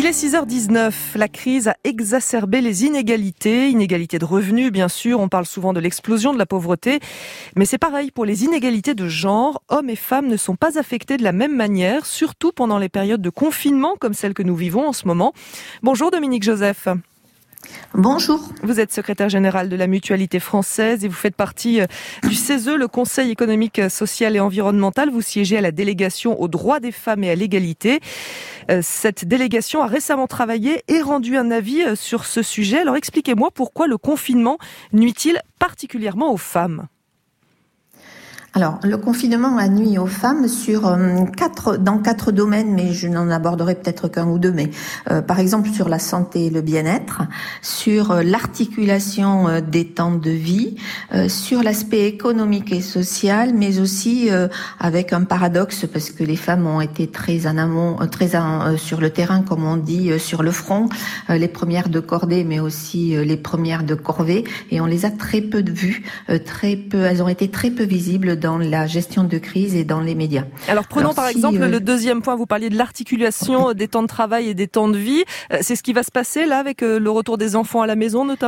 Il est 6h19. La crise a exacerbé les inégalités de revenus, bien sûr. On parle souvent de l'explosion de la pauvreté. Mais c'est pareil pour les inégalités de genre. Hommes et femmes ne sont pas affectés de la même manière, surtout pendant les périodes de confinement comme celle que nous vivons en ce moment. Bonjour Dominique Joseph. Bonjour. Vous êtes secrétaire générale de la Mutualité française et vous faites partie du CESE, le Conseil économique, social et environnemental. Vous siégez à la délégation aux droits des femmes et à l'égalité. Cette délégation a récemment travaillé et rendu un avis sur ce sujet. Alors expliquez-moi pourquoi le confinement nuit-il particulièrement aux femmes ? Alors, le confinement a nui aux femmes dans quatre domaines, mais je n'en aborderai peut-être qu'un ou deux. Mais par exemple, sur la santé et le bien-être, sur l'articulation des temps de vie, sur l'aspect économique et social, mais aussi avec un paradoxe parce que les femmes ont été très en amont, sur le terrain, comme on dit, sur le front, les premières de cordée, mais aussi les premières de corvée, et on les a très peu vues, elles ont été très peu visibles dans la gestion de crise et dans les médias. Alors prenons par exemple le deuxième point, vous parliez de l'articulation des temps de travail et des temps de vie. C'est ce qui va se passer là avec le retour des enfants à la maison notamment ?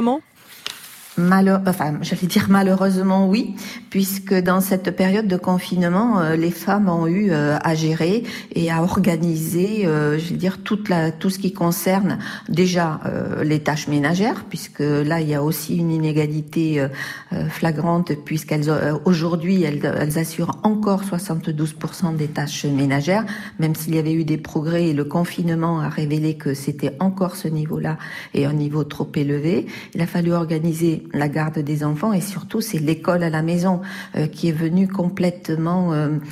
Malheureusement oui, puisque dans cette période de confinement, les femmes ont eu à gérer et à organiser, tout ce qui concerne déjà les tâches ménagères, puisque là il y a aussi une inégalité flagrante, puisqu'elles aujourd'hui elles assurent encore 72% des tâches ménagères, même s'il y avait eu des progrès et le confinement a révélé que c'était encore ce niveau-là et un niveau trop élevé. Il a fallu organiser la garde des enfants et surtout c'est l'école à la maison qui est venue complètement,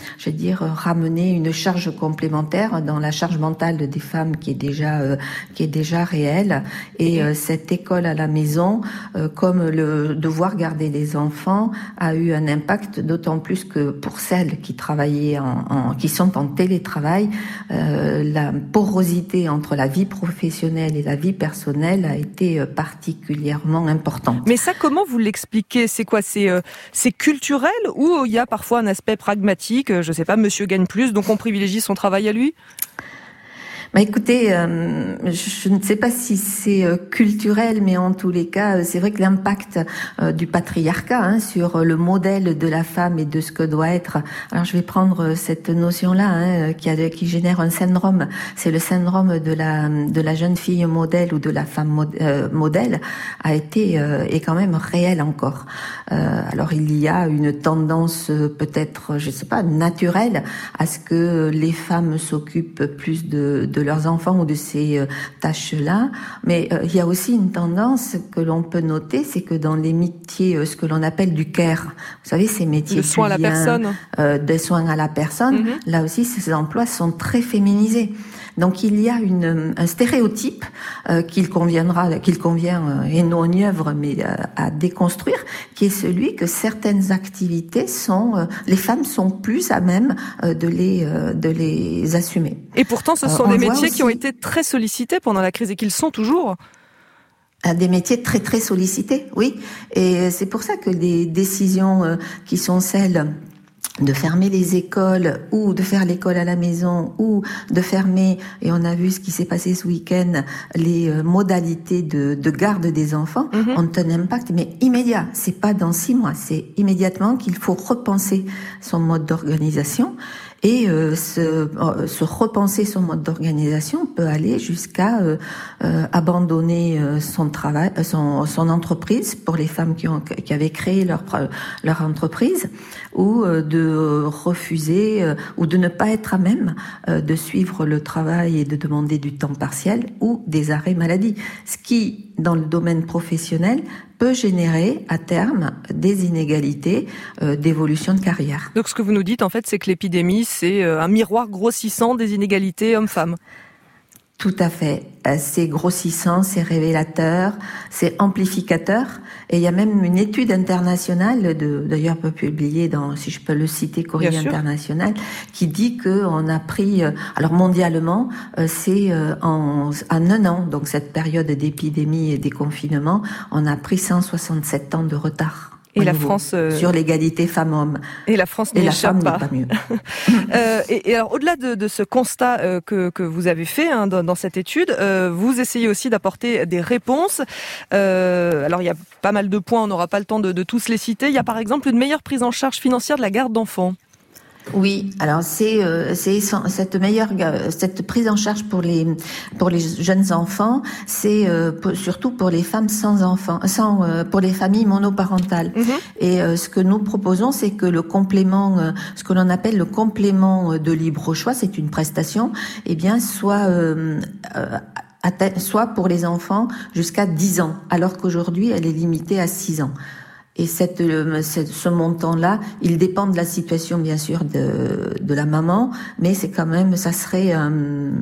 ramener une charge complémentaire dans la charge mentale des femmes qui est déjà réelle. Et cette école à la maison, comme le devoir garder les enfants, a eu un impact, d'autant plus que pour celles qui travaillaient qui sont en télétravail, la porosité entre la vie professionnelle et la vie personnelle a été particulièrement importante. Mais ça, comment vous l'expliquez ? C'est quoi ? C'est culturel ou il y a parfois un aspect pragmatique ? Je sais pas, monsieur gagne plus, donc on privilégie son travail à lui ? Écoutez, je ne sais pas si c'est culturel, mais en tous les cas, c'est vrai que l'impact du patriarcat sur le modèle de la femme et de ce que doit être. Alors, je vais prendre cette notion-là qui génère un syndrome. C'est le syndrome de la jeune fille modèle ou de la femme modèle est quand même réel encore. Alors, il y a une tendance peut-être, je sais pas, naturelle à ce que les femmes s'occupent plus de leurs enfants ou de ces tâches-là. Mais il y a aussi une tendance que l'on peut noter, c'est que dans les métiers, ce que l'on appelle du care, vous savez, ces métiers de soins à la personne, des soins à la personne, là aussi, ces emplois sont très féminisés. Donc il y a un stéréotype qu'il convient et non une œuvre, mais à déconstruire, qui est celui que certaines activités les femmes sont plus à même de les assumer. Et pourtant, ce sont des métiers qui ont été très sollicités pendant la crise et qui le sont toujours. Des métiers très très sollicités, oui. Et c'est pour ça que les décisions qui sont celles de fermer les écoles ou de faire l'école à la maison ou de fermer, et on a vu ce qui s'est passé ce week-end, les modalités de garde des enfants ont un impact mais immédiat. C'est pas dans 6 mois, c'est immédiatement qu'il faut repenser son mode d'organisation. Et se repenser son mode d'organisation peut aller jusqu'à abandonner son travail, son entreprise pour les femmes qui avaient créé leur entreprise, ou de refuser ou de ne pas être à même de suivre le travail et de demander du temps partiel ou des arrêts maladie. Ce qui, dans le domaine professionnel, peut générer à terme des inégalités d'évolution de carrière. Donc ce que vous nous dites en fait, c'est que l'épidémie, c'est un miroir grossissant des inégalités hommes-femmes. Tout à fait. C'est grossissant, c'est révélateur, c'est amplificateur. Et il y a même une étude internationale, d'ailleurs publiée dans, si je peux le citer, Courrier International, qui dit que on a pris, alors mondialement, c'est en un an, donc cette période d'épidémie et des confinements, on a pris 167 ans de retard. Et la France sur l'égalité femmes-hommes. Et la France n'y échappe pas. N'est pas mieux. Et alors, au-delà de ce constat que vous avez fait dans cette étude, vous essayez aussi d'apporter des réponses. Alors, il y a pas mal de points, on n'aura pas le temps de tous les citer. Il y a par exemple une meilleure prise en charge financière de la garde d'enfants. Oui, alors c'est cette prise en charge pour les jeunes enfants, c'est surtout pour les femmes sans enfants, pour les familles monoparentales. Et ce que nous proposons, c'est que le complément, ce que l'on appelle le complément de libre choix, c'est une prestation, soit pour les enfants jusqu'à 10 ans, alors qu'aujourd'hui elle est limitée à 6 ans. Et ce montant-là, il dépend de la situation, bien sûr, de la maman, mais c'est quand même, ça serait un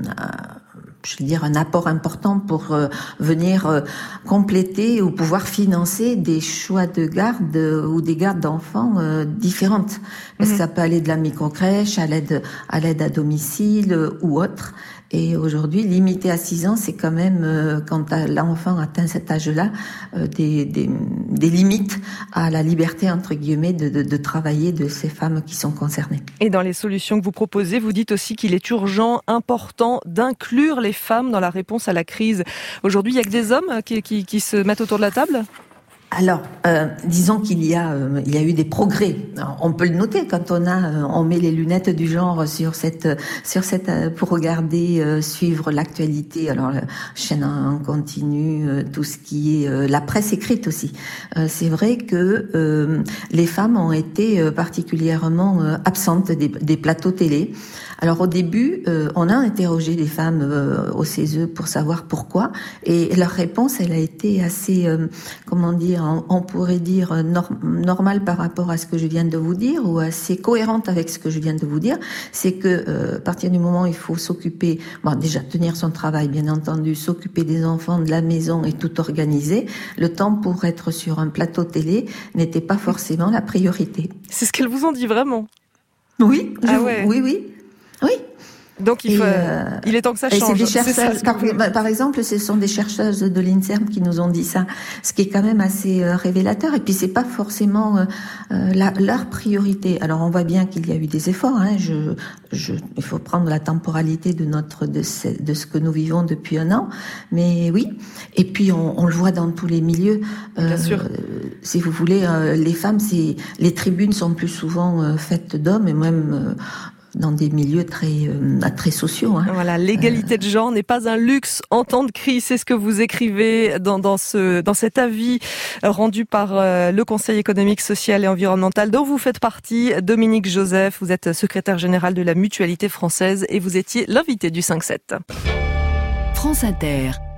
apport important pour venir compléter ou pouvoir financer des choix de garde ou des gardes d'enfants différentes. Parce que ça peut aller de la microcrèche à l'aide à domicile ou autre. Et aujourd'hui, limité à 6 ans, c'est quand même, quand l'enfant atteint cet âge-là, des limites à la liberté, entre guillemets, de travailler de ces femmes qui sont concernées. Et dans les solutions que vous proposez, vous dites aussi qu'il est urgent, important d'inclure les femmes dans la réponse à la crise. Aujourd'hui, il y a que des hommes qui se mettent autour de la table ? Alors, disons qu'il y a eu des progrès. Alors, on peut le noter quand on met les lunettes du genre sur cette pour regarder, suivre l'actualité. Alors, la chaîne en continu, tout ce qui est la presse écrite aussi. C'est vrai que les femmes ont été particulièrement absentes des plateaux télé. Alors au début, on a interrogé les femmes au CESE pour savoir pourquoi, et leur réponse, elle a été assez, on pourrait dire normale par rapport à ce que je viens de vous dire, ou assez cohérente avec ce que je viens de vous dire. C'est que à partir du moment où il faut s'occuper, déjà tenir son travail, bien entendu, s'occuper des enfants, de la maison et tout organiser, le temps pour être sur un plateau télé n'était pas forcément la priorité. C'est ce qu'elles vous ont dit vraiment ? Oui, ouais. Oui. Donc il est temps que ça change. Et c'est des chercheuses, par exemple, ce sont des chercheuses de l'INSERM qui nous ont dit ça, ce qui est quand même assez révélateur. Et puis c'est pas forcément leur priorité. Alors on voit bien qu'il y a eu des efforts. Il faut prendre la temporalité de ce que nous vivons depuis 1 an. Mais oui. Et puis on le voit dans tous les milieux. Bien sûr. Si vous voulez, les femmes, les tribunes sont plus souvent faites d'hommes et même dans des milieux très sociaux. Voilà, l'égalité de genre n'est pas un luxe en temps de crise. C'est ce que vous écrivez dans cet avis rendu par le Conseil économique, social et environnemental dont vous faites partie. Dominique Joseph, vous êtes secrétaire général de la Mutualité française et vous étiez l'invité du 5-7. France Inter.